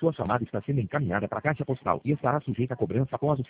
Sua chamada está sendo encaminhada para a caixa postal e estará sujeita a cobrança após o